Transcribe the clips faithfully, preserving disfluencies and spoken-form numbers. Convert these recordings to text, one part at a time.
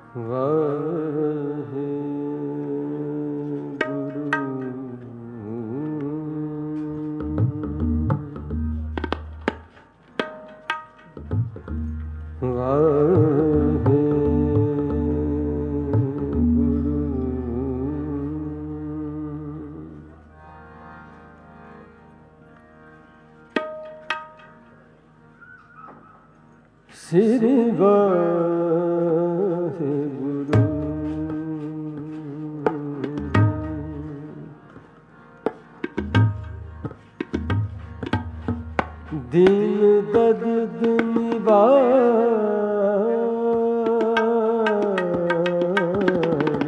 वाहे गुरु वाहे गुरु श्री वाहे गुरु दीन दर्द निवार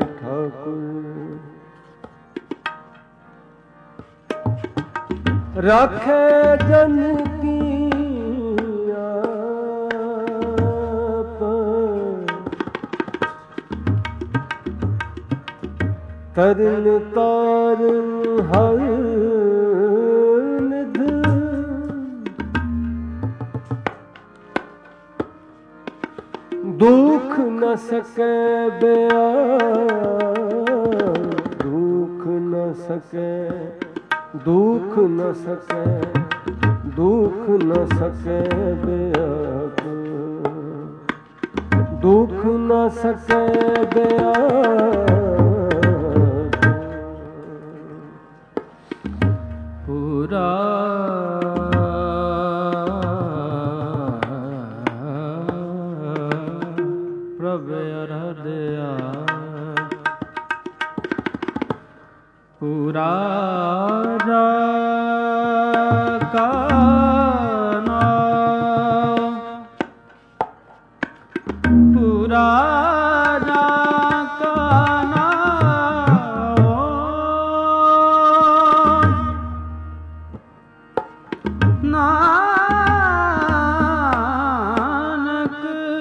ठाकुर राखे जन की तरन तारन हर निध दुख न सके बयान दुख न सके दुख न सके दुख न सके बयान दुख न सके बयान पूरा प्रभु हृदया पूरा का पूरा नानक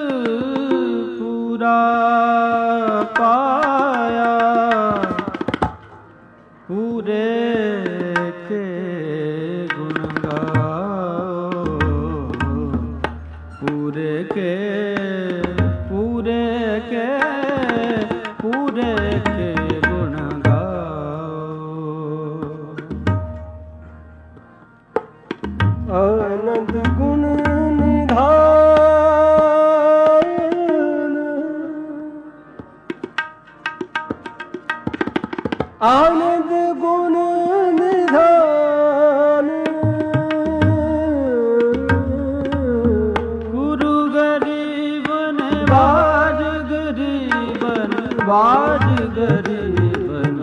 पूरा पाया पूरे के गुण गाओ पूरे के पूरे के पूरे के गुण गाओ आनंद गुण निधान आनंद गुण निधान गुरु गरीबन बाज गरीबन बाज गरीबन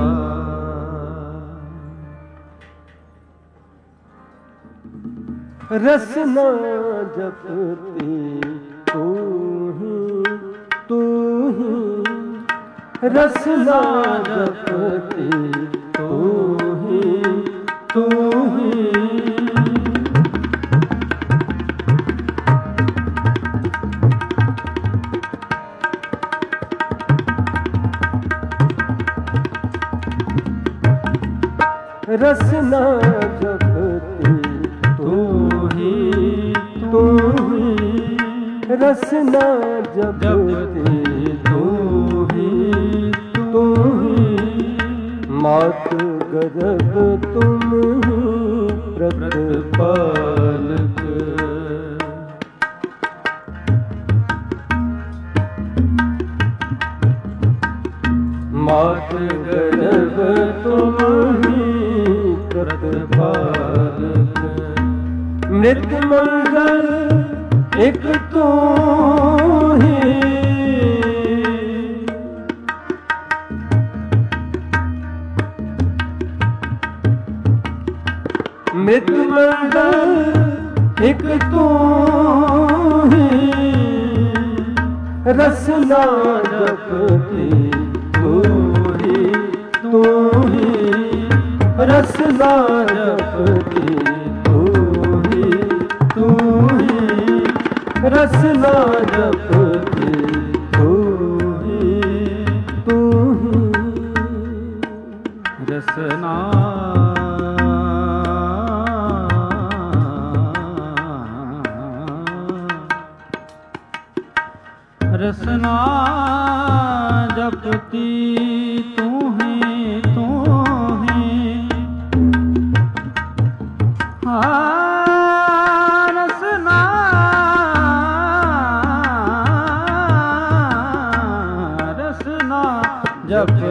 रसना जपती तू ही तू ही रसना जपती तू ही तू ही रसना जपती तू ही तू ही रसना जपती तू ही तू ही मात गजब तुम ही प्रतिपालक मात गजब तुम ही प्रतिपालक मृत मंगल एक तू ही मृत मंगल एक तू ही रसना जपती तू ही तू ही रसना जपती तू ही तू ही रसना जपती तू ही तू ही रसना रसना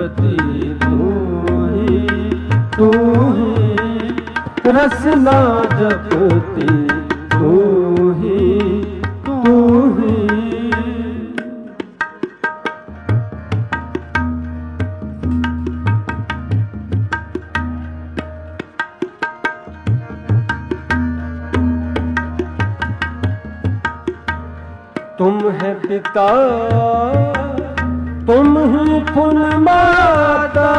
जपती तू ही तू ही रसना जपती तू ही तू ही। तुम है पिता तुम ही फूल माता,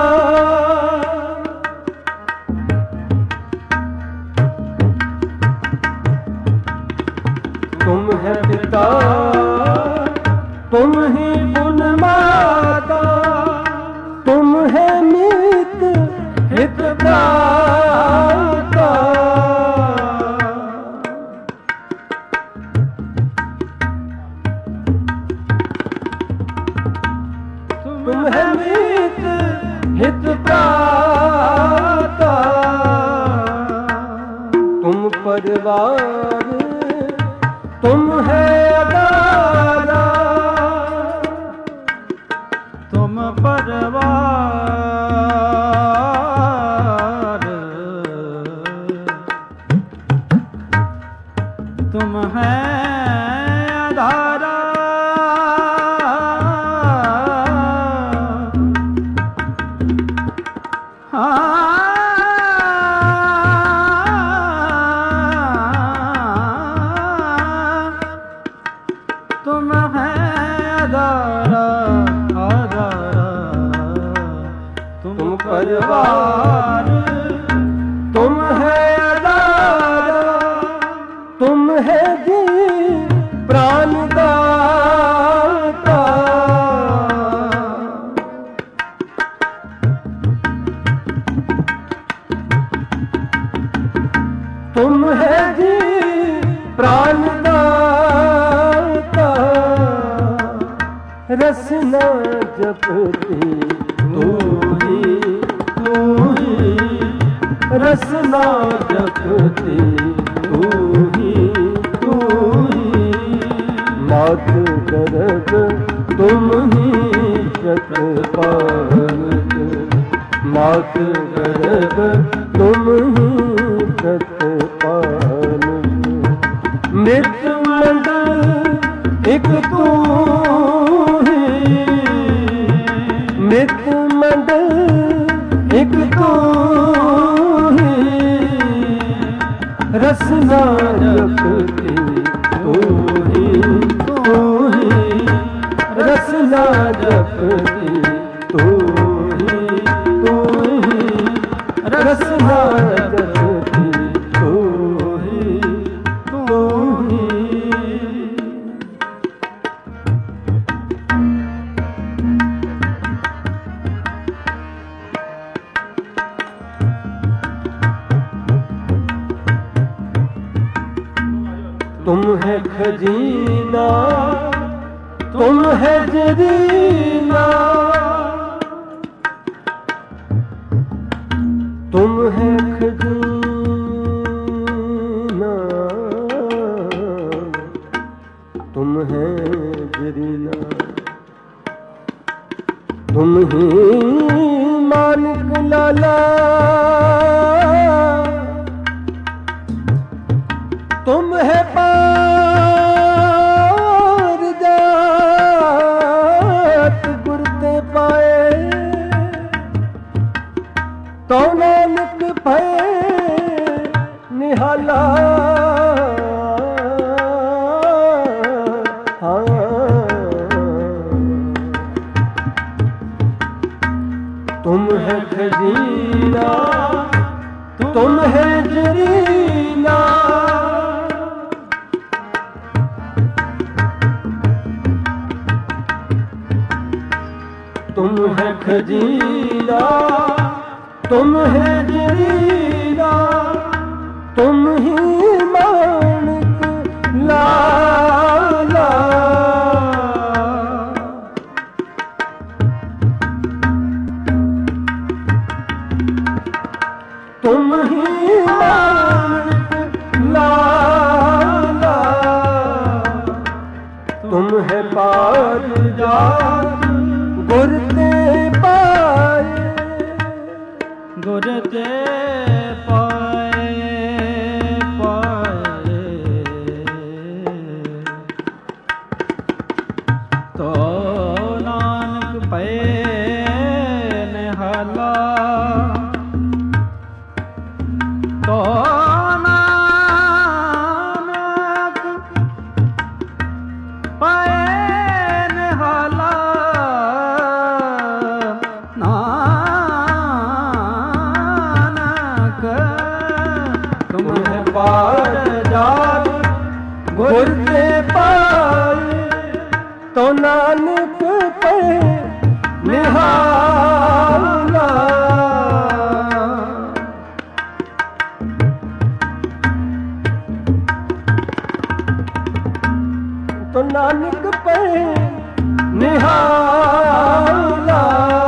तुम है पिता तुम ही फूल माता, तुम है मीत हित प्राता। तुम है मीत हित प्राता, तुम परिवार तुम है अदारा, तुम परिवार तुम है अदारा, तुम है अदारा अदारा, तुम परिवार तुम है अदारा, तुम है जी प्राणदाता। तुम है जी प्राणदाता, रसना जपती तू ही तू ही रसना जपती तू ही तू ही। मात गर्भ तुम ही शतपालक, मात गर्भ तुम ही शतपालक। मृत्यु मंडल एक तू ही, मृत्यु मंडल एक तू ही, रसना जपती तू ही तू ही रसना जपती तू ही तू ही रसना जपती तू ही तू ही। तुम है खजीना तुम है जरीना, तुम है खजीना तुम है जरीना, तुम ही मानिक लाला, तुम है पार जात गुरते पाए, तो नानक भय निहाला। हाँ तुम है खजीना तुम है जरीना, तुम है खजीना तुम है जरीना, तुम ही मानिक लाला। तुम ही मानिक लाला, तुम है पार जात गुरते पाए, गुर ते पाए पाए तो नानक पे निहाला तो नानक पाए निहाला नानक तुम्हें पार जात गुर ते पाए तो नानक पे निहाला तो नानक पे निहाला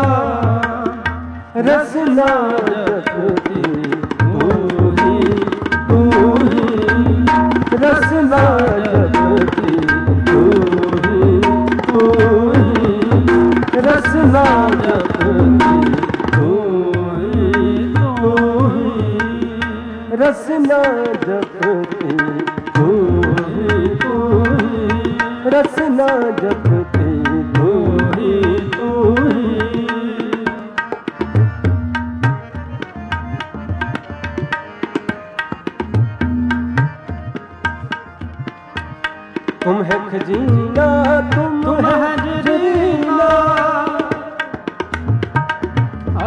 रसना जपती तू ही तू ही रसना जपती तू ही तू ही रसना जपती तू ही तू ही रसना जपती तू ही तू ही रसना जपती तू ही तू ही तुम है खजीना तुम, तुम है जीना आ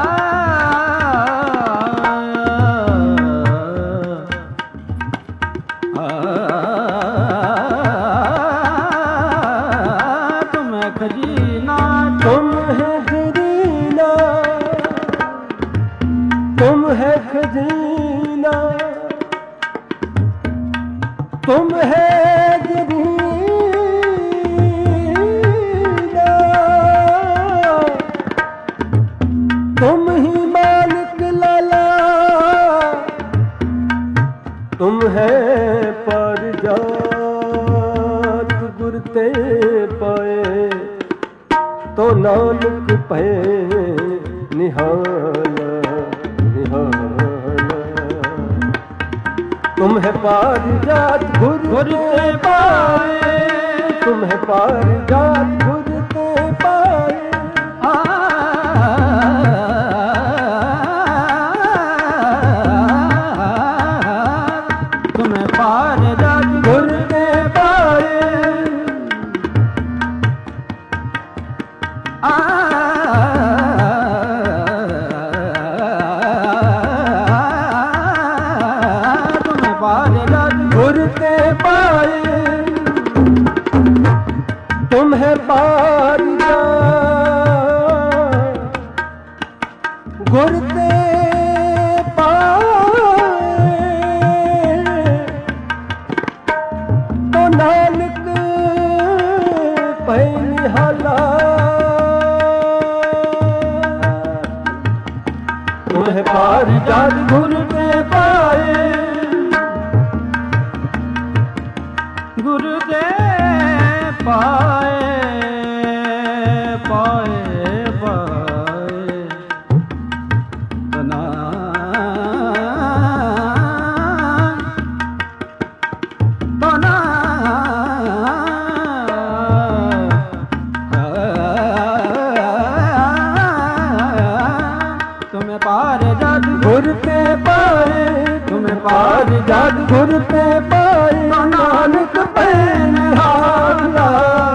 तुम है खजीना तुम है खजीना तुम है खजीना तुम है खजीना तुम ही मालिक लाला तुम है परिजात गुर ते पाए तो नानक पे निहाला निहाला तुम है पारिजात गुर ते पाए तुम है पारिजात गुर ते पाए तुम्हें पारिजात गुर ते पाए तुम्हें पारिजात गुर ते पाए तुम है पारिजात गुर ते पाए तो नानक पे निहाला तुम है पारिजात गुर ते पाए गुरु दे पाए पाए पाए बना बना तुम्हें पार जाद गुर ते पाए तुम्हें पार जाद गुर ते पाए नानक पे निहाला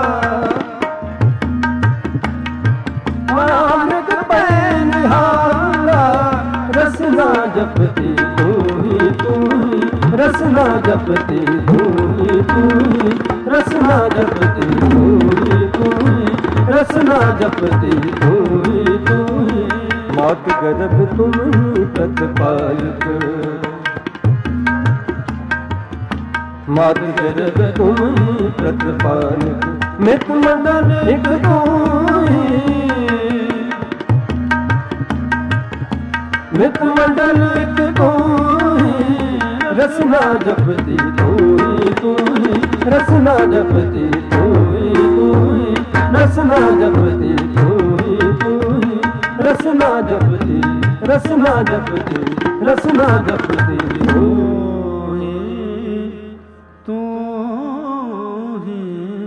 नानक पे निहाला रसना जपती तू ही तू ही रसना जपती तू ही तू ही रसना जपती तू ही तू ही रसना जपती तू ही तू ही मात गर्भ तुम ही प्रतिपालक मात गर्भ तुम ही प्रतिपालक मित मंडल एक तू ही मित मंडल एक तू ही रसना जपती तू ही तू ही रसना जपती तू ही तू ही रसना जपती तू ही तू ही रसना जपती ਰਸਨਾ ਜਪਤੀ ਰਸਨਾ ਜਪਤੀ ਹੋਏ ਤੂੰ ਹੀ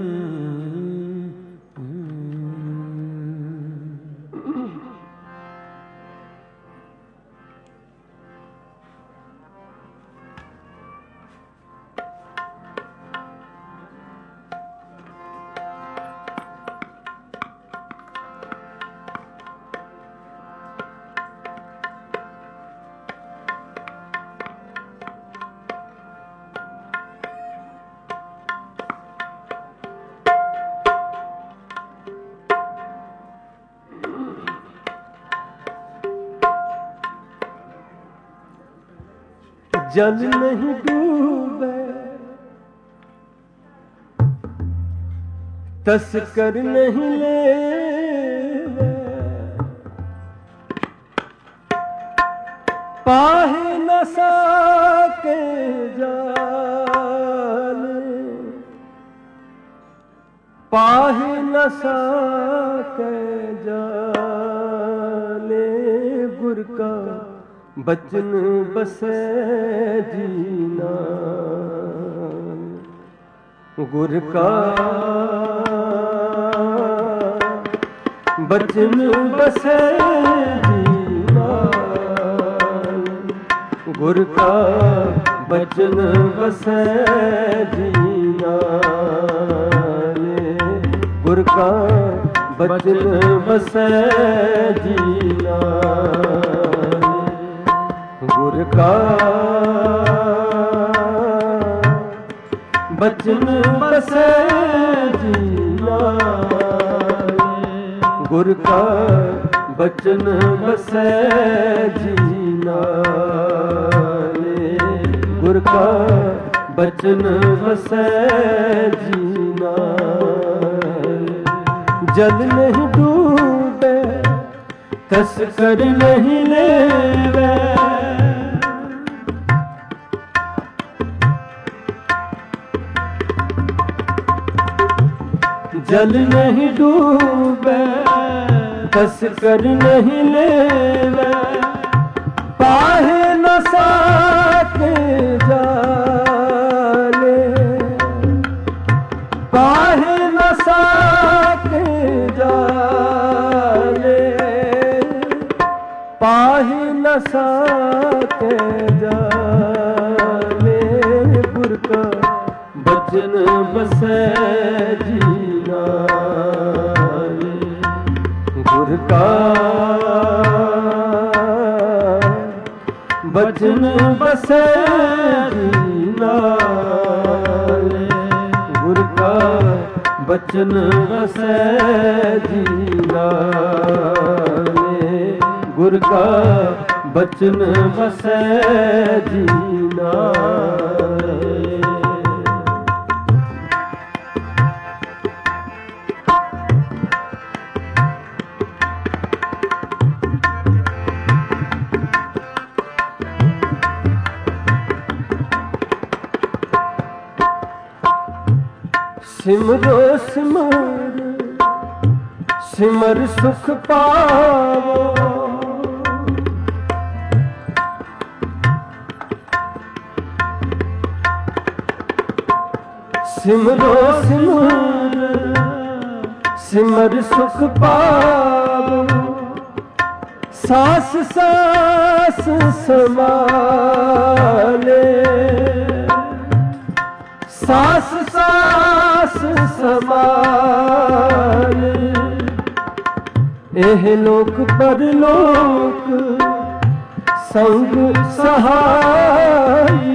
जल नहीं डूबे तस्कर नहीं ले पाहे न सके जाल पाहे न सके जाले गुर का बचन बसे जीना गुर का बचन बसे जीना गुर का बचन बसे जीना गुर का बचन बसे जीना गुर का बचन बसे जीना गुर का बचन बसे जीना गुर का बचन बसे जीना जल नहीं डूबे तस्कर नहीं लेवे जल नहीं डूबे तस्कर नहीं लेवे पाहे न सके जाले पाहे न सके जाले पाहे न सके जाले गुर का बचन बसे जीना गुर का बचन बसे जीना गुर का बचन बसे जीना गुर का बचन बसे जीना सिमरो सिमर सिमर सुख पावो सिमरो सिमर सिमर सुख पावो सास सास समाले सास सास समान एह लोक परलोक संग सहाई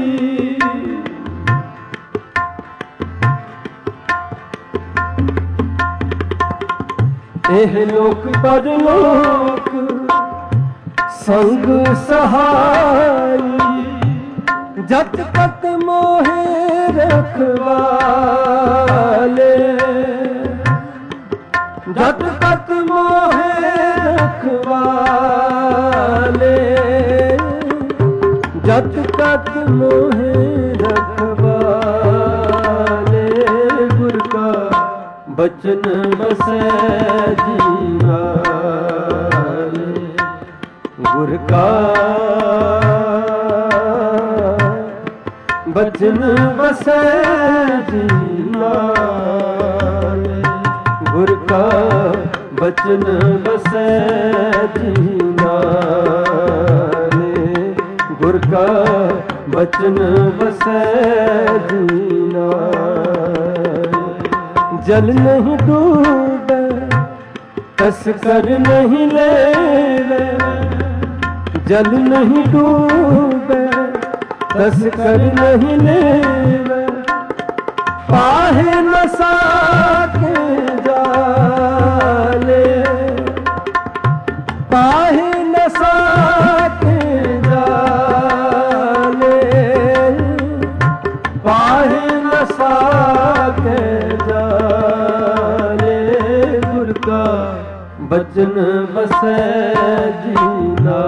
एह लोक परलोक संग सहाई जत तक मोहे रखवाले जत तक मोहे रखवाले जत तक मोहे रखवाले गुर का बचन बसे जीना गुर का बचन बसै जीना, गुर का बचन बसै जीना, गुर का बचन बसै जीना। जल नहीं डूबे कस कर नहीं लेवे, जल नहीं डूबे कस कर नहीं लेवे, पाहे न साके जाले, पाहे न साके जाले, पाहे न साके जाले, गुर का बचन बसै जीना,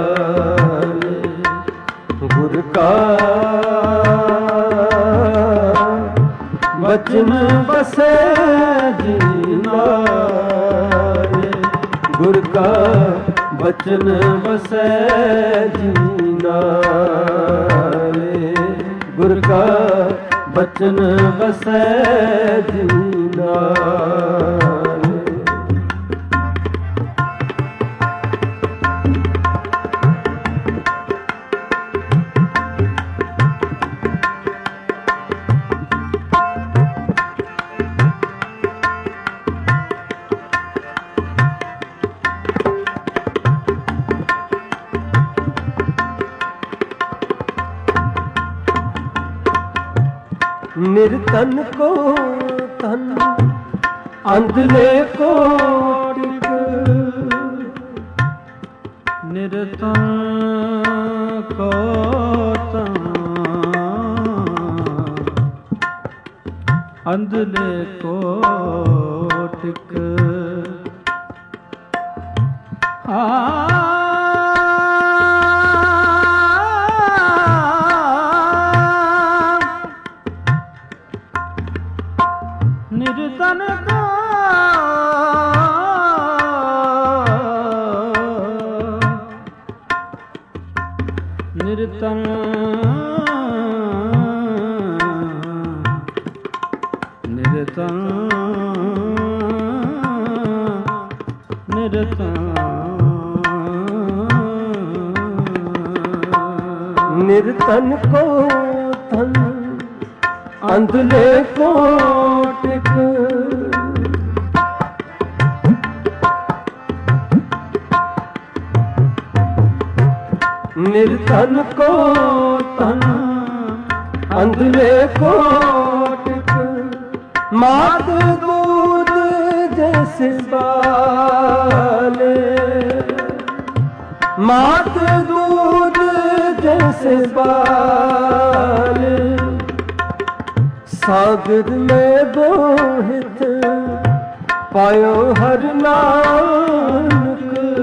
गुर का बचन बसै जीना, गुर का बचन बसै जीना, गुर का बचन बसै जीना। निर्तन को तन अंधले को टिक, निर्तन को तन अंधले को टिक, निर्तन को निर्तन निर्तन निर्तन निर्तन को तन अंधले को टिक, निर्धन को तन अंधले को टिक, मात दूध जैसे बाले, मात दूध जैसे बाले, सागर में बोहित पायो हर नानक,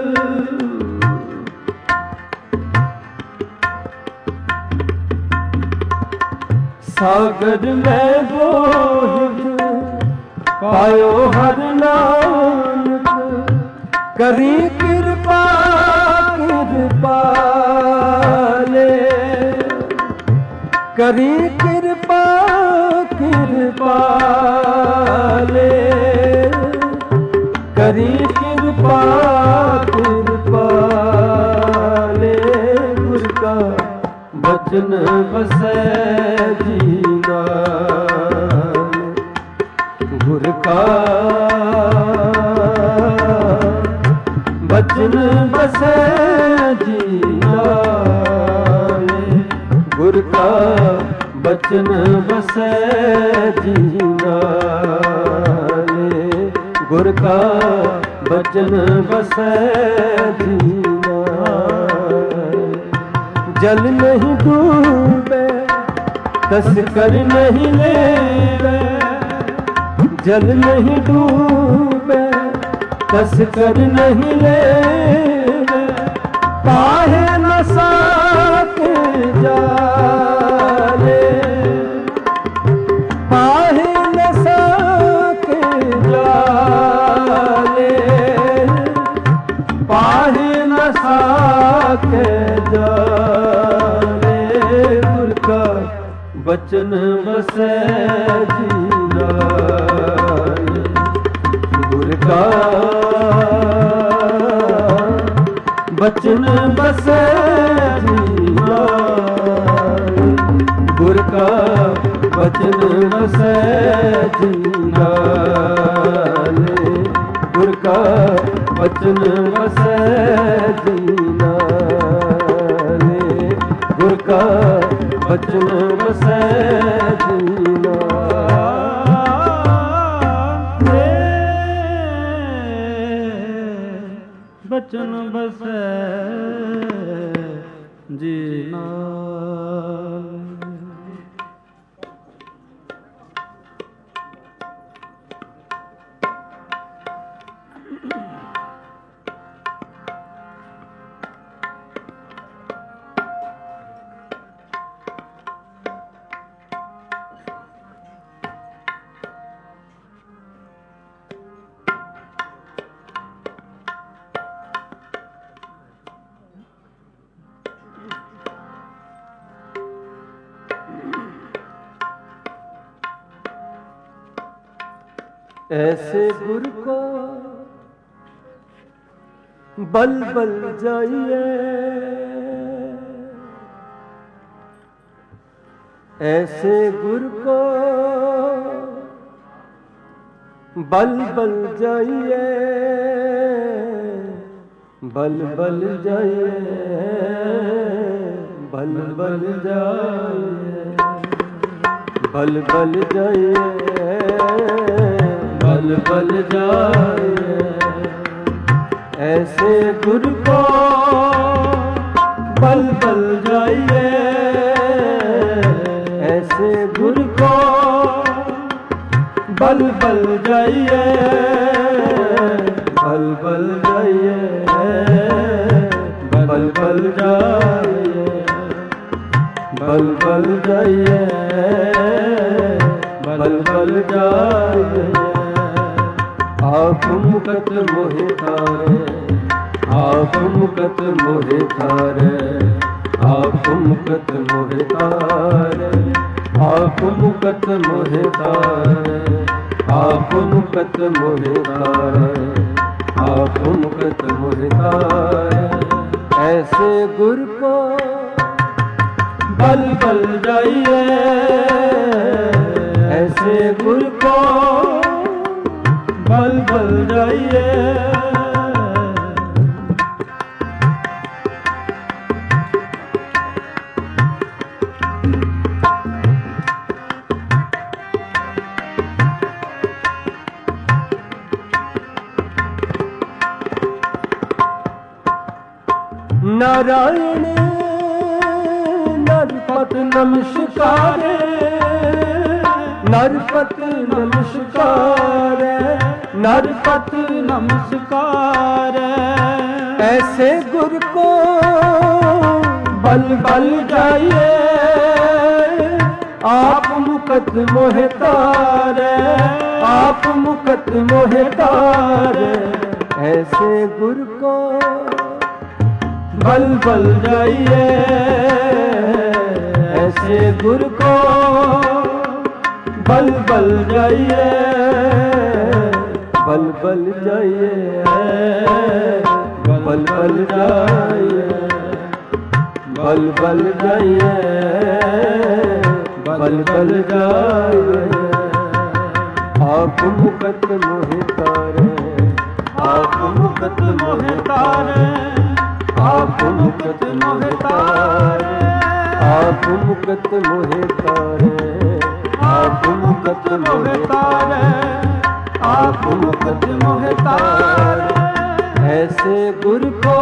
सागर में बोहित पायो हर नानक, करी कृपा कृपाले, करी कृपा कृपाले, करी कृपा कृपाले, गुर का बचन बसै जीना, गुर का बचन बसै जीना, गुर का बचन बसै जीना, गुर का बचन बसै जीना। जल नहीं डूबे कस कर नहीं लेवे, जल नहीं डूबे कस कर नहीं लेवे, पाहे न साके जाले, पाहे न साके जाले, पाहे न साके बचन बसै जीना गुर का बचन बसै जीना गुर का बचन बसै जीना गुर का बचन बसै जीना गुर का बचन बसै जीना बचन बसै जीना ऐसे गुर को बल बल जाइए ऐसे गुर को बल बल जाइए बल बल जाइए बल बल जाइए बल बल जाइए बल बल जाइए ऐसे गुर को बल बल जाइए ऐसे गुर को बल बल जाइए बल बल जाइए बल बल जाइए बल बल जाइए बल बल जाइए आप मुकत मोहे तारे आप मुकत मोहे तारे आप मुकत मोहे तारे आप मुकत मोहे तारे आप मुकत मोहे तारे आप मुकत मोहे तारे ऐसे गुर को बल बल जाइए ऐसे गुर को बल बल जाइए नारायण नरपत नमस्कार नरपत नमस्कार नरपत नमस्कार ऐसे गुर को बल बल जाइए आप मुकत मोहे तारे आप मुकत मोहे तारे ऐसे गुर को बल बल जाइए ऐसे गुर को बल बल जाइए बल बल जाइए बल बल जाइए बल बल जाइए बल बल जाइए आप मुकत मोहे तारे आप मुकत मोहे तारे आप मुकत मोहे तारे आप मुकत मोहे तारे आप मुकत मोहे तारे आप मुकत मोहे तारे ऐसे गुर को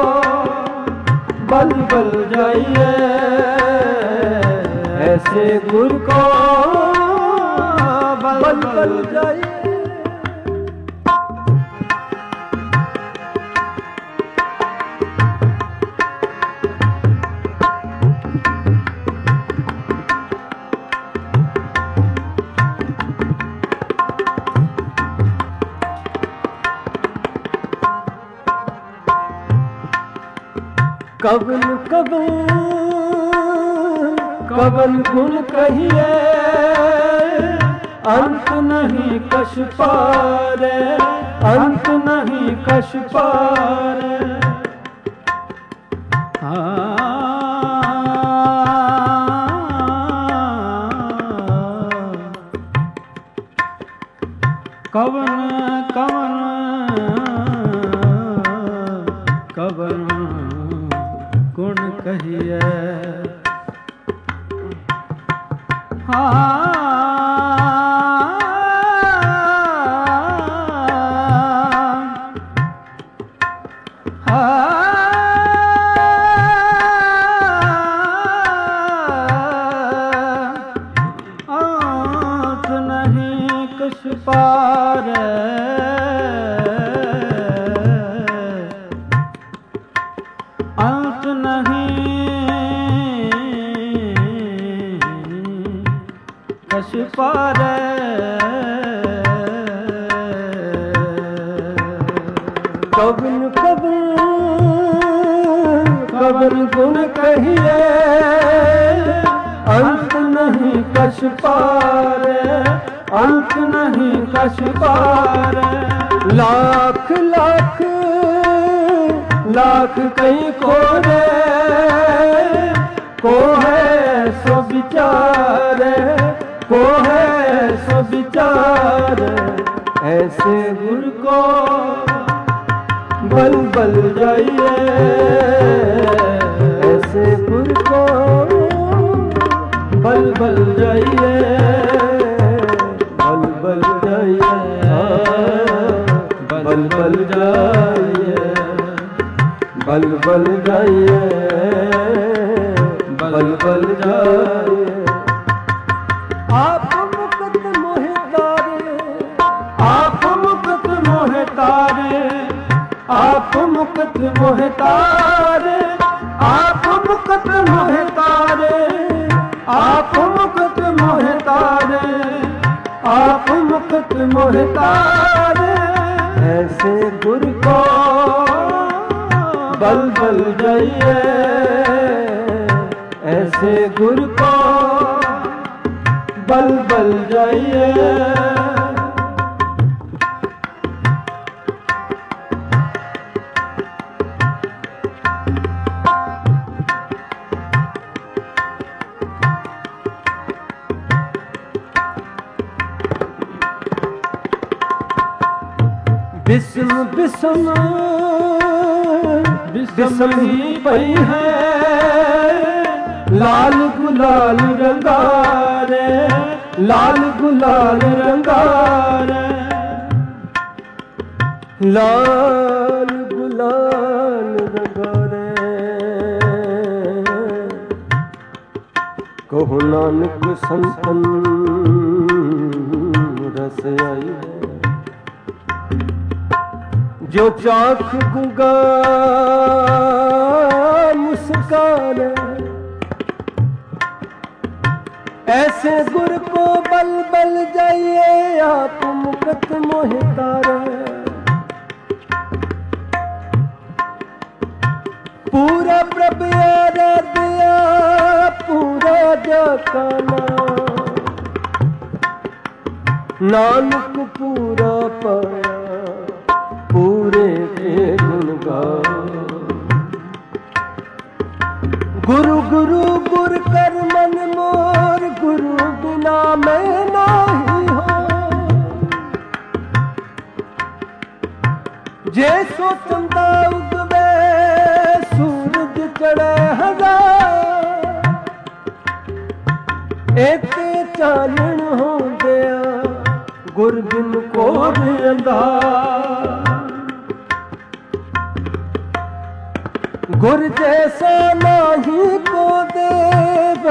बल बल जाइए ऐसे गुर को बल बल जाइए कवन कवन कवन गुण कहिए अंत नहीं कछ पारे, अंत नहीं कछ पारे। कवन कवन कवन गुण कहिए हाँ अंत नहीं कछ पारे। कवन कवन कवन गुण कहिए अंत नहीं कछ पारे, अंत नहीं कछ पारे। लाख लाख लाख कई कोरे को है सो विचारे, को है सो विचारे। ऐसे गुर को बल बल जाइए, ऐसे गुर को बल बल जाइए, बल बल जाइए, बल बल जाइए, बल बल जाइए, बल बल जाइए। आप मुकुट मोहे तारे, आप मुकुट मोहे तारे, आप मुकुट मोहे तारे, आप मुकुट मोहे तारे, आप मुकुट मोहे तारे, आप मुकुट मोहे तारे। ऐसे गुर को बल बल जाइए, ऐसे गुर को बल बल जाइए। बिस्म बिस्म बिस्म ही पई है लाल गुलाल रंगारे, लाल गुलाल रंगारे, लाल गुलाल रंगारे। कहो नानक संतन रस आई है, जो चाख गुगा मुस्कान। ऐसे गुर को बल बल जाइए, आप मुकुट मोहे तारे। पूरा प्रभ दिया पूरा जकाना, नानक पूरा पाया पूरे के गुण गाओ। गुरु गुरु गुर कर मन मोर, गुरु बिना मैं नहीं हो। जे सो चंदा उगवे सूरज चढ़े हजार, एते चानण हो गया गुर बिन को अंधार। गुर जैसा नाही को देव,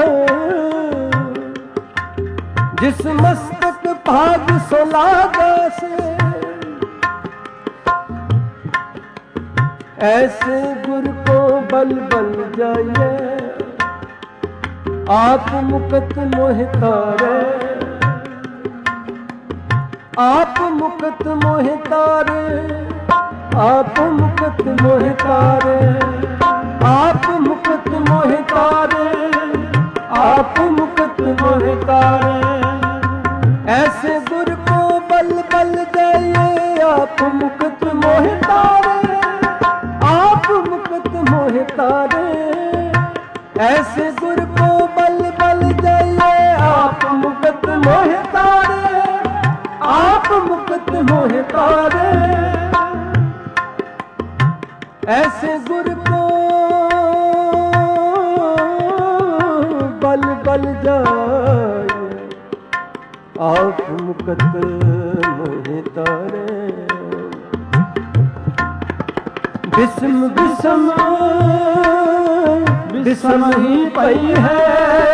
जिस मस्तक भाग सोलागा से। ऐसे गुर को बल बल जाइए, आप मुकुट मोहे तारे, आप मुकुट मोहे तारे, आप मुकुट मोहे तारे, आप मुकुट मोहे तारे, आप मुक्त मोह तारे। ऐसे गुर को बल बल जाइए आप मुक्त मोह तारे, आप मुक्त मोह तारे। ऐसे गुर को बल बल जाइए आप मुक्त मोह तारे, आप मुक्त मोह तारे। ऐसे गुर को बल बल जाए आप मुक्त मोह तारे। बिस्म बिस्म बिस्म ही पई है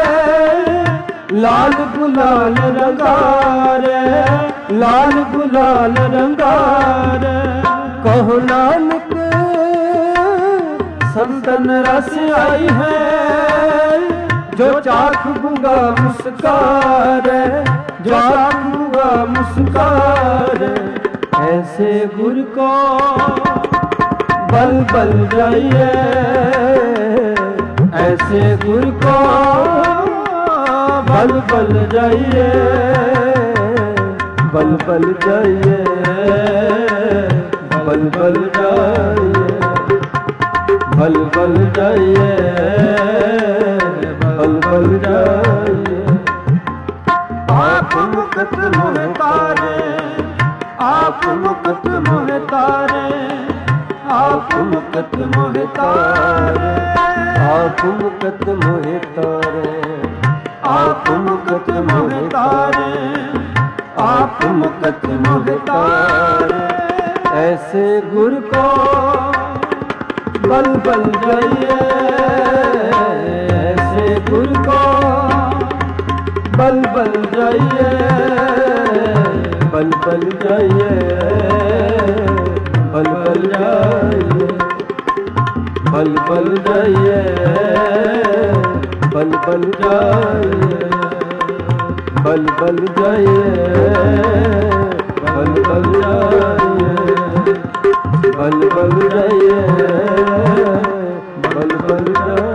लाल गुलाल रंगारे, लाल गुलाल रंगारे। कहो नानक संतन रस आई है, जो चाख गूंगा मुस्कारे, जो चाख गूंगा मुस्कारे। ऐसे गुर को बल बल जाइए, ऐसे गुर को बल बल जाइए, बल बल जाइए, बल बल जाइए, बल बल जाइए, बल बल जाइए। आप मुक्त मोह तारे, आप मुक्त मोह तारे, आप मुक्त मोह तारे, आप मुक्त मोह तारे, आप मुक्त मोह तारे, आप मुक्त मोह तारे। ऐसे गुर को बल बल जाइए, ऐसे गुर को बल बल जाइए, बल बल जाइए, बल बल जाइए, बल बल जाइए, बल बल जाइए, बल बल जाइए, बल बल जाइए, बल बल जाइए, बल बल जाइए।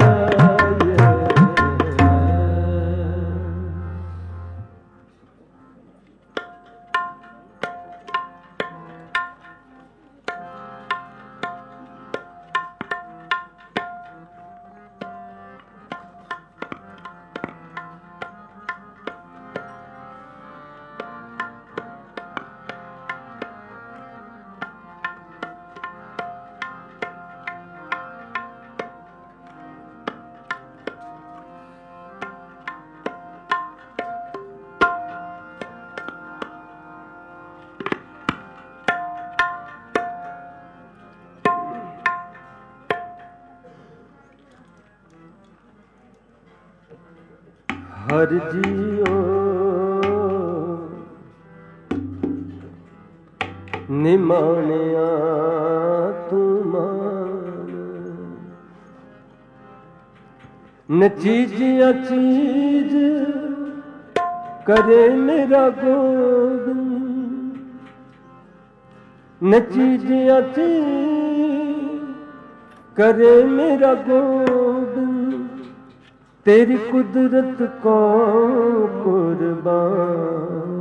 हर जियो निमाणिया तू मान, न चीजिया चीज करे मेरा गोविंद, न चीजिया चीज करे मेरा गोविंद। तेरी कुदरत को कुर्बान,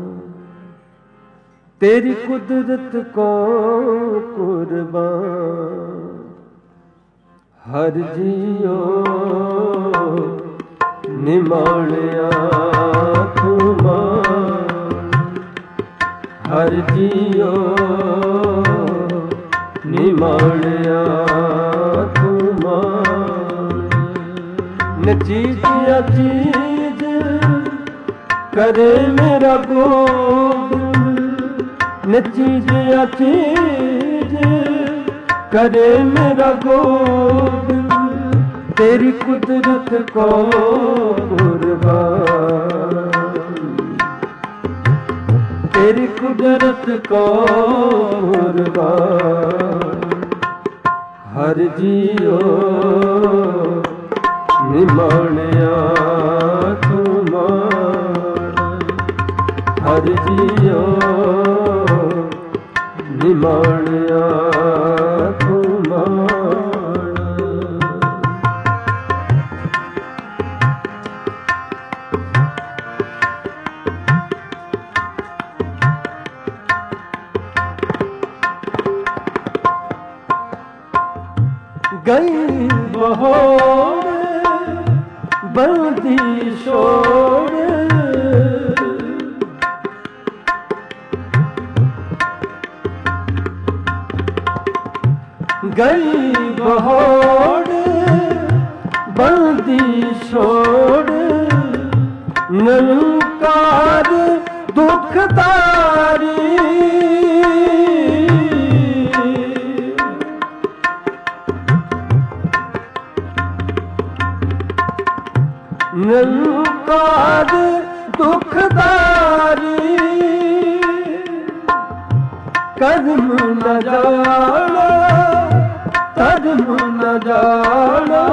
तेरी कुदरत को कुर्बान। हर जियो निमाणिया तू मान, हर जियो निमाणिया तू मान। न चीज या चीज करे मेरा गोविंद, न चीज या चीज करे मेरा गोविंद। तेरी कुदरत को कुर्बान, तेरी कुदरत को कुर्बान। हर जियो निमाणिया तू मान, हर जियो निमाणिया तू मान। ਗਈ ਬਹੋੜ ਬੰਦੀ ਛੋੜ ਗਈ ਬਹੋੜ ਬੰਦੀ ਛੋੜ ਨਿਰੰਕਾਰ ਦੁਖਦਾਰੀ ਨਿਰੰਕਾਰ ਦੁਖਦਾਰੀ ਕਰਮ ਨ ਜਾਣਾ ਧਰਮ ਨ ਜਾਣਾ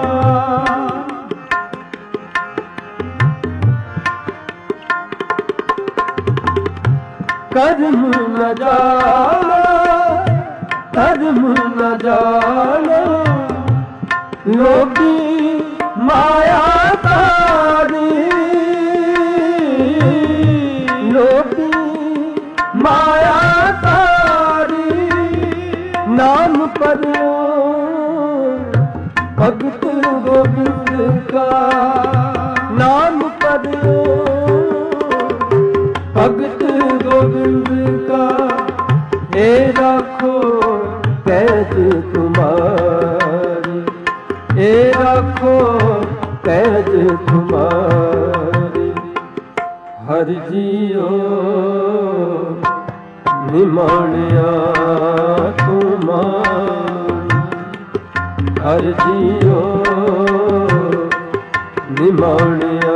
ਕਰਮ ਨ ਜਾਣਾ ਧਰਮ ਨ ਜਾਣਾ ਲੋਕੀ ਮਾਇਆ ਤਾਰੀ ਲੋਕੀ ਮਾਇਆ ਤਾਰੀ ਨਾਮ ਪਰਿਓ ਭਗਤ ਗੋਬਿੰਦ ਕਾ ਨਾਮ ਪਰਿਓ ਭਗਤ ਗੋਬਿੰਦ ਕਾ ਏ ਰਾਖੋ ਕੈਦ ਤੁਮਾਰੀ ਏ ਰਾਖੋ ਕੈਦ ਤੁਮਾਰੀ ਹਰਿ ਜੀਓ ਨਿਮਾਣਿਆ ਤੁਮਾਰੀ ਹਰਿ ਜੀਓ ਨਿਮਾਣਿਆ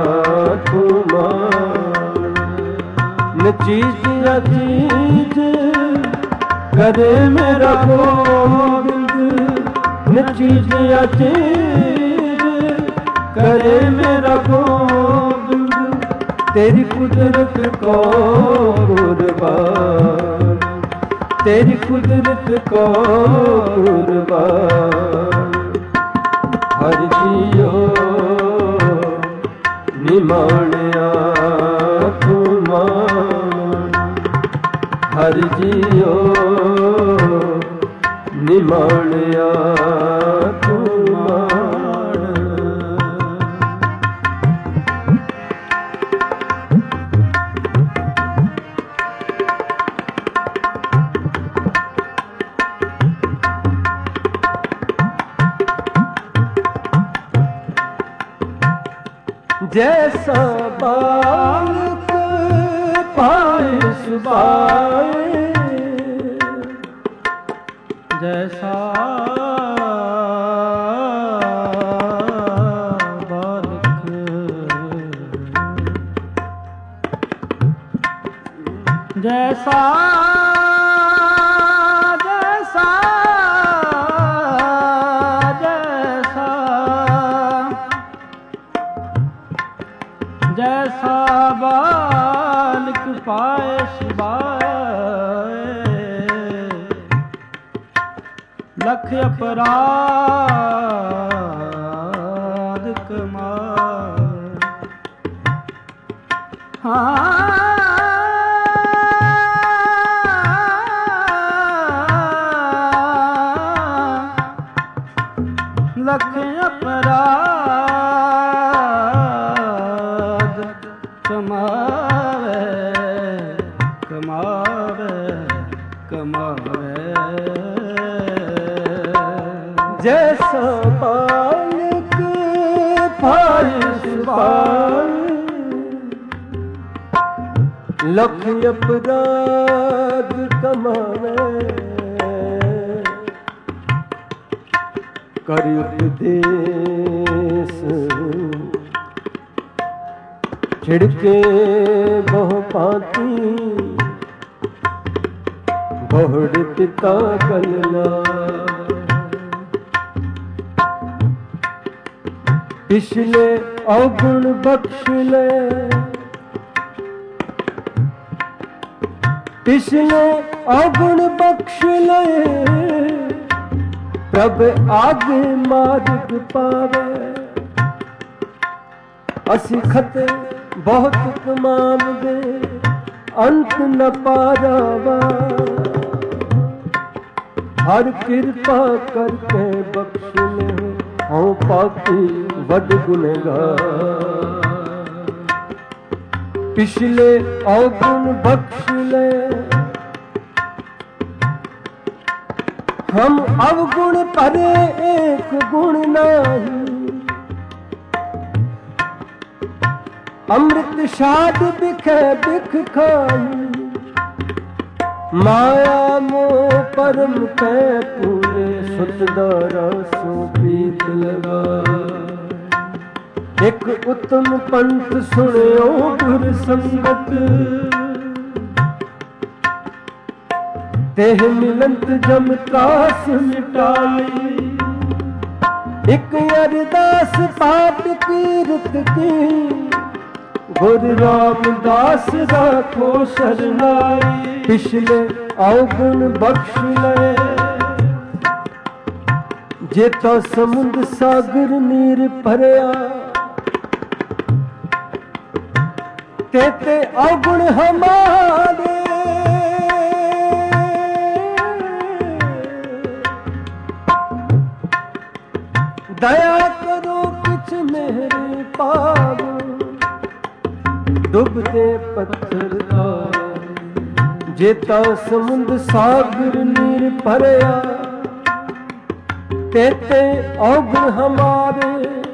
ਤੁਮਾਰੀ ਨ ਚੀਜ਼ ਨ ਚੀਜ਼ ਕਰੇ ਮੇਰਾ ਗੋਬਿੰਦ ਨ ਚੀਜ਼ ਨ ਚੀਜ਼ ਕਰੇ ਮੇਰਾ ਗੋਬਿੰਦ ਤੇਰੀ ਕੁਦਰਤ ਕੋ ਕੁਰਬਾਨ ਤੇਰੀ ਕੁਦਰਤ ਕੋ ਕੁਰਬਾਨ ਹਰਿ ਜੀਓ ਨਿਮਾਣਿਆ ਤੁਮਾਨ ਹਰਿ ਜੀਓ ਨਿਮਾਣਿਆ ਤੁਮਾਨ जैसा बालक पाए सुबाए जैसा बालक जैसा जैसा बालक पाए सुबाए लख अपराध कमाए हाँ लख अपराध कमावे कमावे कमावे जैसा बालक पाए सुबाए लख अपराध कमावे कर उपदेश छिड़के बहु पाती बहुड़ पिता कलना पिछले अवगुण बख्श ले पिछले अवगुण बख्श ले प्रभ आगे मार्ग पावे असी खते बहुत कमाम दे अंत न पारावा हर कृपा करके बख्श ले, हूँ पापी वड गुनहगार। पिछले अवगुण बख्श ले, हम अवगुण परे एक गुण नहीं। अमृत शाद बिखे बिख खाई, माया मोह परम कै पूरे। सुत दारा सो प्रीत लगा, एक उत्तम पंथ सुनियो गुर संगत। तेह मिलंत जम त्रास मिटाई, एक अरदास पाठ कीरत की। गुरु रामदास राखो शरनाई, पिछले अवगुण बख्श ले। जेता समुद्र सागर नीर भरिया, तेते अवगुण हमारे। दया करो किछ मेरे पाव, डुबते पत्थर तारे। जेता समुद्र सागर नीर भरिया, तेते अवगुण हमारे।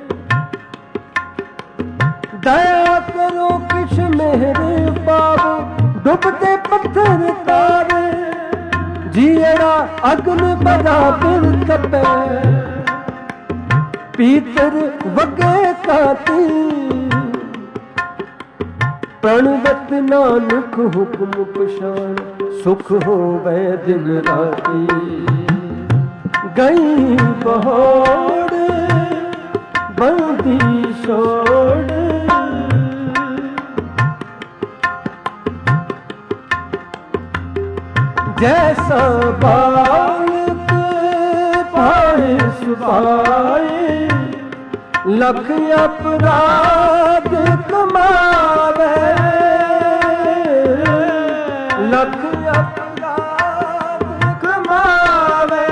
दया करो किछ मेरे पाव, डुबते पत्थर तारे। जीड़ा अग्न बराबर तपे, पीतर वगे काती। प्रणवत नानक हुक्म पछाण, सुख होवे दिन राती। गई बहोड़ बंदी छोड़, जैसा बालक पाए सुपाए। लख अपराध कमावे, लख अपराध कमावे।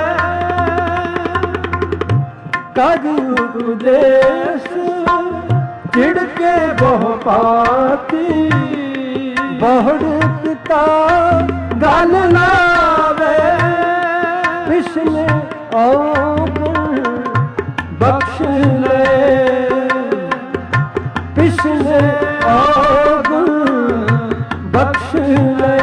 कर उपदेश चिड़के बहु पाती, बहुड़ पिता गल लावे। पिछले अवगुण बख्श ले, पिछले अवगुण बख्श ले।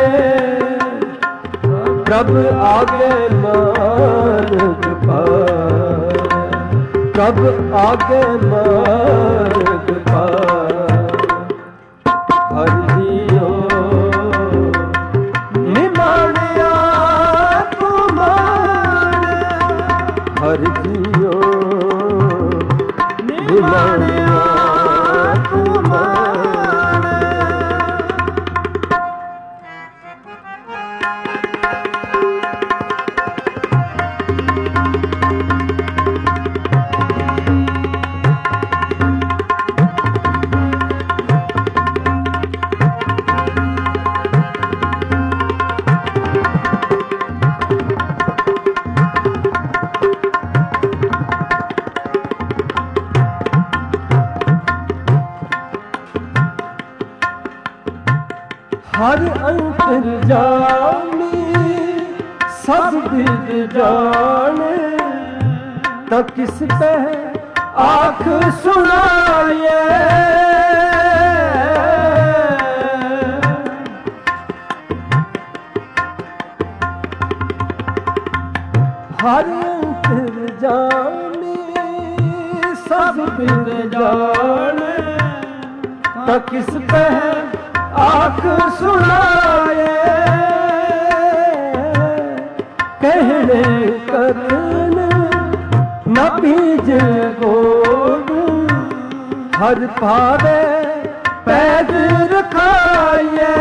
प्रभ आगे मार्ग पार, प्रभ आगे मार्ग पार। हर जियो निमाणिया कुमार, हर जियो निमाणिया कुमार। हर अंतर जानी सब विद जाने, तो किस पे आँख सुनाए। हर अंतर जानी सब विद जाने, तो किस पे आँख सुनाए। कहने करन न बीज गोद, हर भावे पैद रखाए।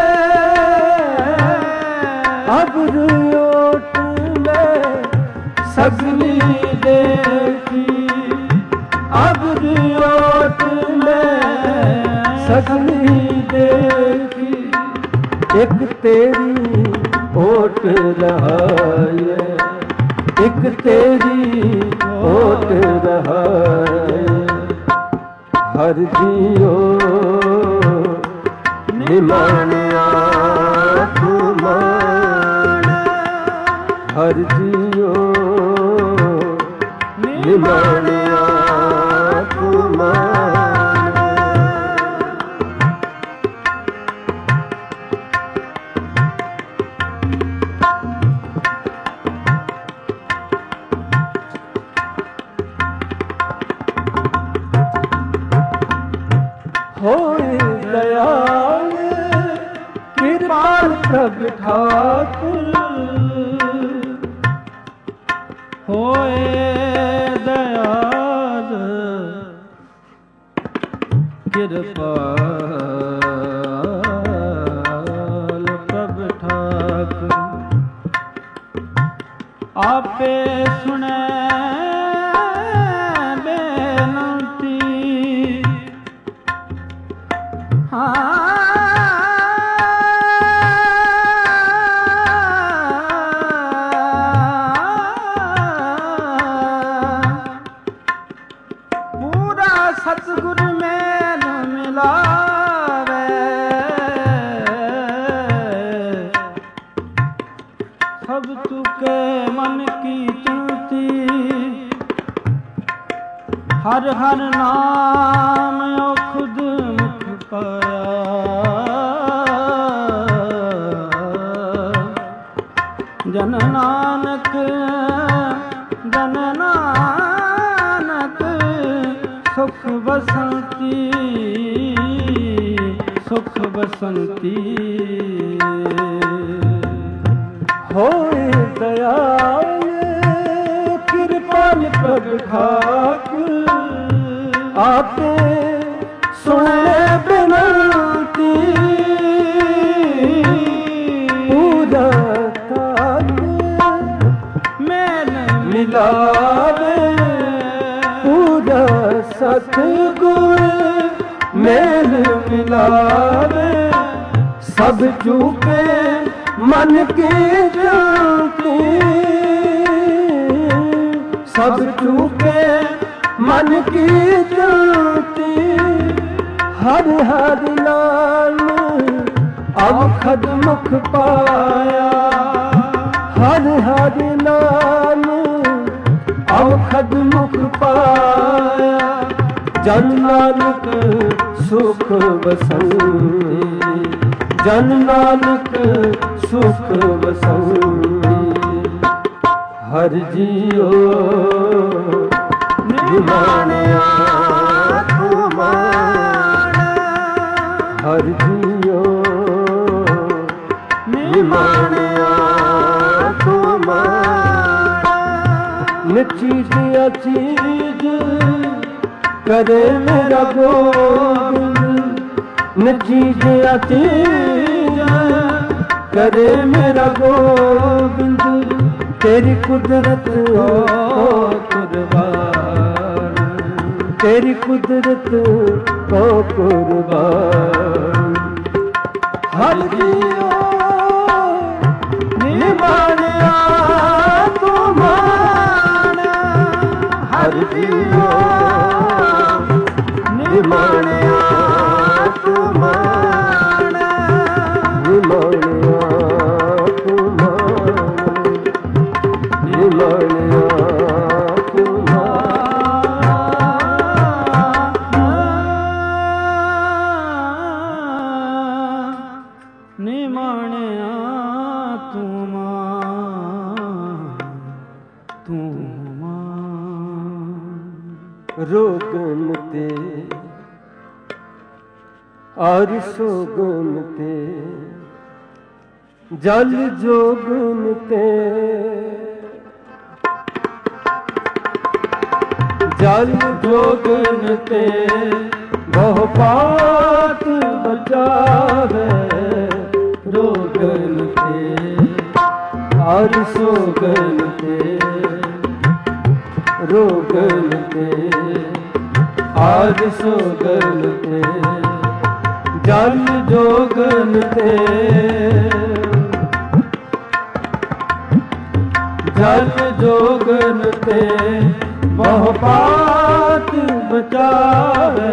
अब रोट में सगली देखी, अब रोट में सगली देखी। एक तेरी ओट रहाए, ਇੱਕ ਤੇਰੀ ਓਟ ਰਹਾਏ ਹਰ ਜੀਓ ਨਿਮਾਣਿਆ ਤੂੰ ਮਾਣ ਹਰ ਜੀਓ ਨਿਮਾਣਿਆ ਤੂੰ ਮਾਣ ਹੋਏ ਦਇਆਲ ਕਿਰਪਾਲ ਪ੍ਰਭ ਠਾਕੁਰ ਹੋਏ ਦਇਆਲ ਕਿਰਪਾਲ ਪ੍ਰਭ ਠਾਕੁਰ ਆਪੇ ਸੁਣੈ ਸਤਿਗੁਰ ਮੈਲ ਮਿਲਾਵੇ ਸਭ ਚੁਕੇ ਮਨ ਕੀ ਚਿੰਤੀ ਹਰ ਹਰ ਨਾਮ ਓ ਖੁਦ ਮੁਖ ਪਾਇਆ ਜਨ ਨਾਨਕ ਜਨ ਨਾਨਕ ਸੁਖ ਬਸੰਤੀ ਸੁਖ ਬਸੰਤੀ ਹੋਏ ਦਇਆਲ ਕਿਰਪਾਲ ਪ੍ਰਭ ਠਾਕੁਰ ਆਪੇ ਸੁਣੇ ਬਿਨਤੀ ਪੂਰਾ ਤਾਕ ਮੈਲ ਮਿਲਾਵੇ ਪੂਰਾ ਸਤਿਗੁਰ ਮੇਲ ਮਿਲਾਵੇ ਸਭ ਚੁਕੇ ਮਨ ਕੀ ਜੰਤੀ ਸਭ ਚੁਕੇ ਮਨ ਕੀ ਜੰਤੀ ਹਰ ਹਰ ਨਾਮ ਅਵਖਦ ਮੁਖ ਪਾਇਆ ਹਰ ਹਰ ਨਾਮ ਅਵਖਦ ਮੁਖ ਪਾਇਆ ਜਨ ਨਾਨਕ ਸੁਖ ਵਸੰਤੀ ਜਨ ਨਾਨਕ ਸੁਖ ਵਸੰਤੀ ਹਰ ਜੀਓ ਨਿਮਾਣਿਆ ਤੂੰ ਮਾਣ ਹਰ ਜੀਓ ਨਿਮਾਣਿਆ ਤੂੰ ਮਾਣ ਨਿਚੀਜ ਚੀਜ਼ करे मेरा गोविंद नचीज चीज करे मेरा गोविंद तेरी कुदरत हो कुर्बान तेरी कुदरत हो कुर्बान हर जियो निमाणिया तू मान हर जियो निमाणिया तू मान निमाणिया तू मान निमाणिया तू निमाणिया तू मान तू रोगन ते और सोगन ते जल जोगन ते जल जोगन ते बहु पात बचावे रोगन ते और सोगन ते रोगन ते आज सोगन ते जल जोगन ते ਜਲ ਜੋਗਨ ਤੇ ਬਹੁ ਪਾਤ ਬਚਾਵੇ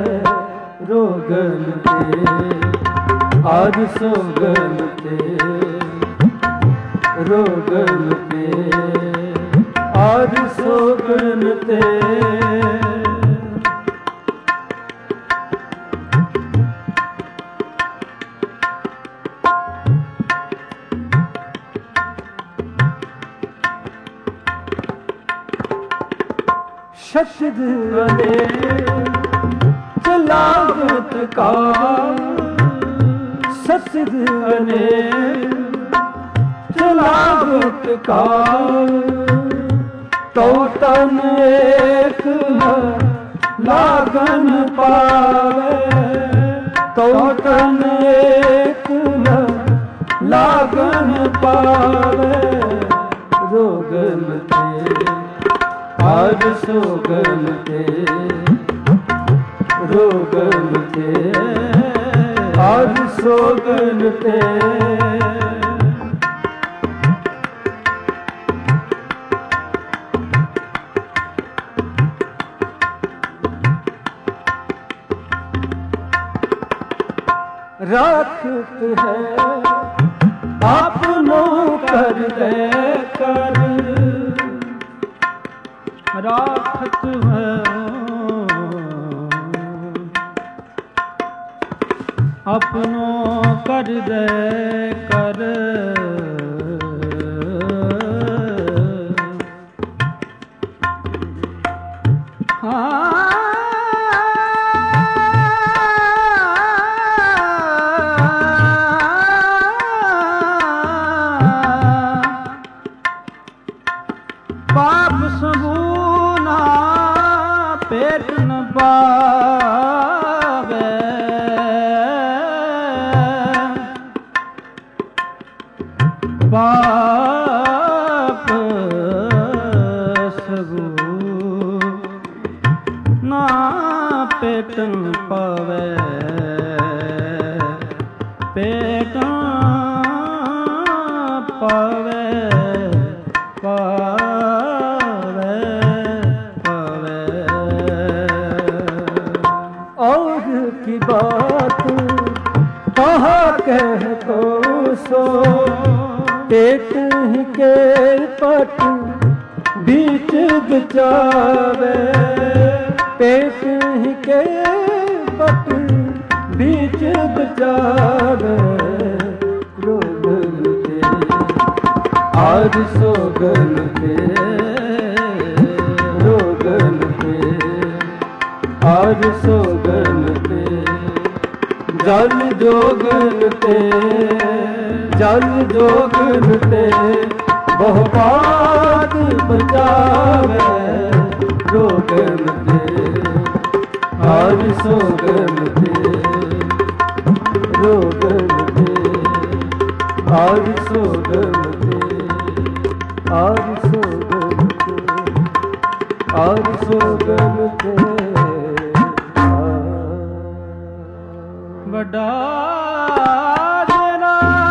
ਰੋਗਨ ਤੇ ਆਦ ਸੋਗਨ ਤੇ ਰੋਗਨ ਤੇ ਆਦ ਸੋਗਨ ਤੇ ਸ਼ਸ਼ਦ ਅਨੇ ਚਲਾਵਤ ਕਾ ਸ਼ਸ਼ਦ ਅਨੇ ਚਲਾਵਤ ਕਾ ਤੋ ਤਨ ਏਕ ਲਾਗਨ ਪਾਵੇ ਤੋ ਤਨ ਏਕ ਲਾਗਨ ਪਾਵੇ ਰੋਗਨ ਤੇ ਆਦ ਸੋਗਨ ਤੇ ਰੋਗਨ ਤੇ ਆਦ ਸੋਗਨ ਤੇ ਰਾਖਤ ਹੈ ਆਪਨੋ ਕਰ ਦੇ ਕਰ ਰਾਖਤ ਹੈ ਆਪਨੋ ਕਰ ਦੇ ਕਰ ਹਾਂ ਪਾਪ ਸਬੂਨਾ ਪੇਟ ਨ ਪਾਵੇ ਪਾਪ ਸਬੂ ਨਾ ਪੇਟ ਨ ਪਾਵੇ ਪੇਟ ਪਾਵੇ की बात कहा कह तो सो पेट ही के पट बीच बचावे पेट ही के पट बीच बचावे रोगन ते आज सोगन ते रोगन ते आज सोगन ते जल जोगन ते जल जोगन ते बहु पात बचावे रोगन ते आज सोगन ते रोगन ते आज सोगन ते आज सोगन ते आज सोगन ते ਵੱਡਾ ਤੇਰਾ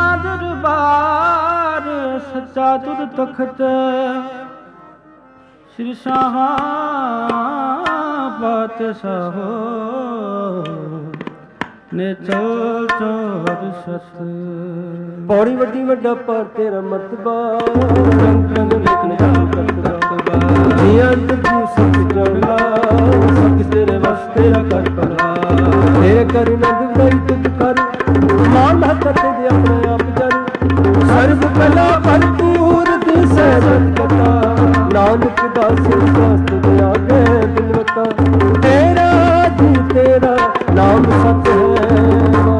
ਦਰਬਾਰ ਸੱਚਾ ਤੁਧ ਤਖਤ ਸ੍ਰੀ ਸਾਹਾ ਪਾਤਸ਼ਾਹੋ ਨੇ ਚਲ ਚੌਰ ਸਤ ਬੜੀ ਵੱਡੀ ਵੱਡਾ ਪਰ ਤੇਰਾ ਮਰਤਬਾ ਰੰਗ ਰੰਗ ਵੇਖਣ ਦਾ ਕਰਤਬਾ ਨਿਯੰਤ ਤੂੰ ਸਤ ਜੜਲਾ ਸਤ ਤੇਰੇ ਵਸ ਤੇਰਾ ਕਰ ਪਲਾ ਤੇਰੇ ਕਰ ਨੰਦ ਵਈ ਤੁਧ ਕਰ ਮਾਨ ਹੱਥ ਤੇ ਆਪਣੇ ਆਪ ਜਨ ਸਰਬ ਕਲਾ ਭਰਪੂਰ ਦਿਸੈ ਸਤ ਕਥਾ ਨਾਨਕ ਦਾਸ ਸਤ ਦੇ ਆਗੇ ਦਿਲਵਤਾ ਤੇਰਾ ਜੀ ਤੇਰਾ ਨਾਮ ਸਤ ਹੈ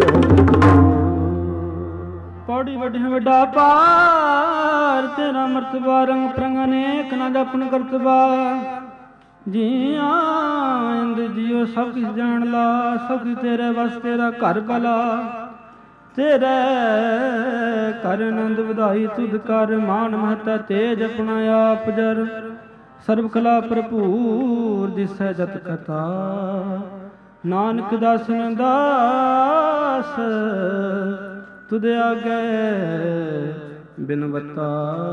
ਪੌੜੀ ਵੱਡੀ ਵੱਡਾ ਪਾਰ ਤੇਰਾ ਮਰਤਬਾ ਰੰਗ ਪ੍ਰੰਗ ਅਨੇਕ ਨਾ ਜਪਨ ਕਰਤਬਾ ਜੀਆਂ ਇੰਦ ਜੀਓ ਸਭ ਕਿਸ ਜਾਣ ਲਾ ਸਭ ਤੇਰੇ ਵਸ ਤੇਰਾ ਘਰ ਭਲਾ ਤੇਰੇ ਕਰ ਆਨੰਦ ਵਧਾਈ ਤੁਧ ਕਰ ਮਾਨ ਮਹਤਾ ਤੇਜ ਆਪਣਾ ਆਪ ਜਰ ਸਰਬ ਕਲਾ ਭਰਪੂਰ ਦਿਸੈ ਜਤ ਕਥਾ ਨਾਨਕ ਦਾਸਨ ਦਾਸ ਤੁਧ ਆਗੇ ਬਿਨਵਤਾ।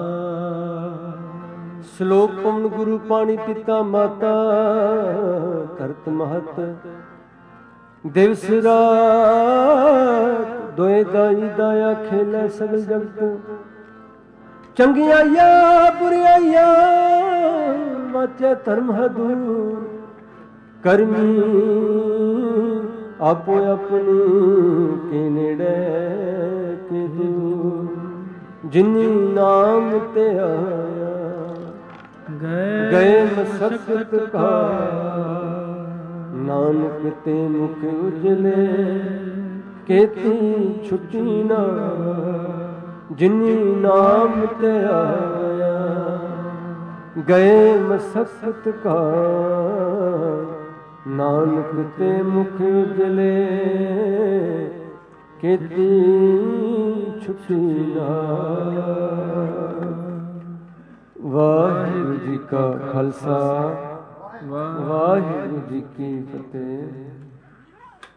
ਸ਼ਲੋਕ ਪਵਨ ਗੁਰੂ ਪਾਣੀ ਪਿਤਾ ਮਾਤਾ ਧਰਤ ਮਹਤ ਦਿਵਸ ਰਾਤ ਦੋਏ ਦਾਈ ਦਾਇਆ ਖੇਲੇ ਸਗਲ ਜਗਤ ਚੰਗਿਆਈਆਂ ਬੁਰਿਆਈਆਂ ਵਾਚੇ ਧਰਮ ਹਦੂਰ ਕਰਮੀ ਆਪੋ ਆਪਣੀ ਕੇ ਨੇੜੇ ਕੇ ਦੂਰ ਜਿਨੀ ਨਾਮ ਤੇ ਆਇਆ ਗਏ ਮਸਕਤ ਕਾ ਨਾਨਕ ਤੇ ਮੁਖ ਉਜਲੇ ਕੇਤੀ ਛੁੱਟੀ ਨਾ ਜਿਨੀ ਨਾਮ ਤੇ ਆਇਆ ਗਏ ਮਸਕਤ ਕਾ ਨਾਨਕ ਤੇ ਮੁਖ ਉਜਲੇ ਕੇਤੀ ਛੁੱਟੀ ਨਾ। ਵਾਹਿਗੁਰੂ ਜੀ ਕਾ ਖਾਲਸਾ ਵਾਹਿਗੁਰੂ ਜੀ ਕੀ ਫਤਿਹ।